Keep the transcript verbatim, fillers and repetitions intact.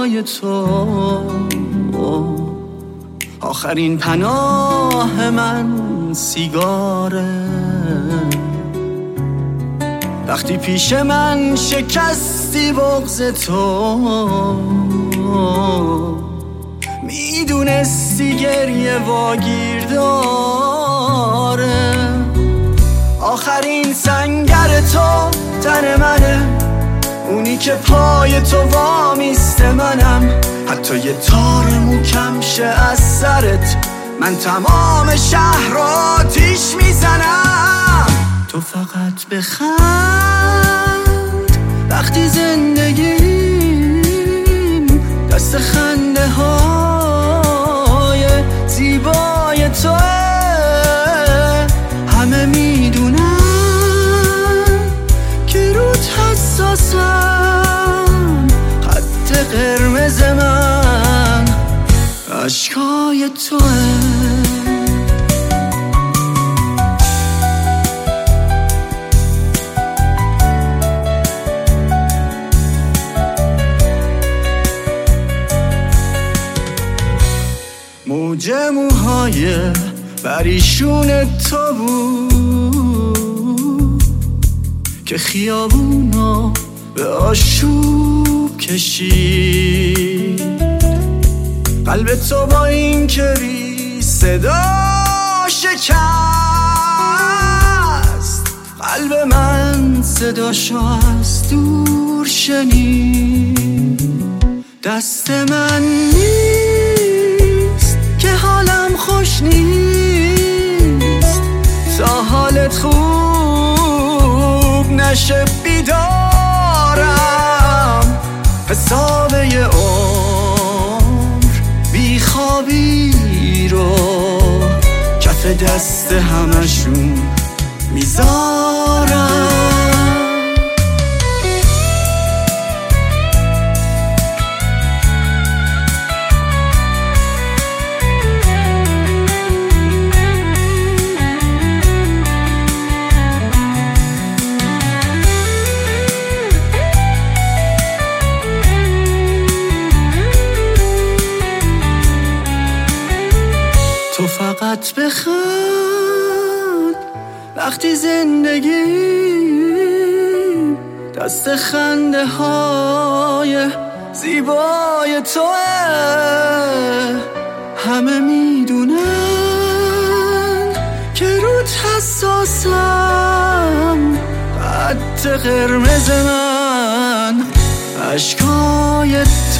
زیبای تو، آخرین پناه من سیگاره. وقتی پیش من شکستی بغض تو، میدونستی گریه واگیر داره. آخرین سنگر تو تن منه، اونی که پای تو وامیسته منم. حتی یه تار موکم شه از سرت، من تمام شهر رو آتیش میزنم. تو فقط بخند وقتی زندگیم دست خنده های زیبای توه. همه میدونن که روت حساسم، خط قرمز من اشکای توه. موج موهای پریشون تو بود که خیابونو به آشوب کشید. قلب تو با این که بی صدا شکست، قلب من صداشو از دور شنید. دست من نیست که حالم خوش نیست، تا حالت خوب نشه بیدارم. حساب یه عمر بیخوابی رو کف دست همشون میذارم. تو فقط بخند وقتی زندگی دست خنده های زیبای توه. همه میدونن که روت حساسم، خط قرمز من اشکای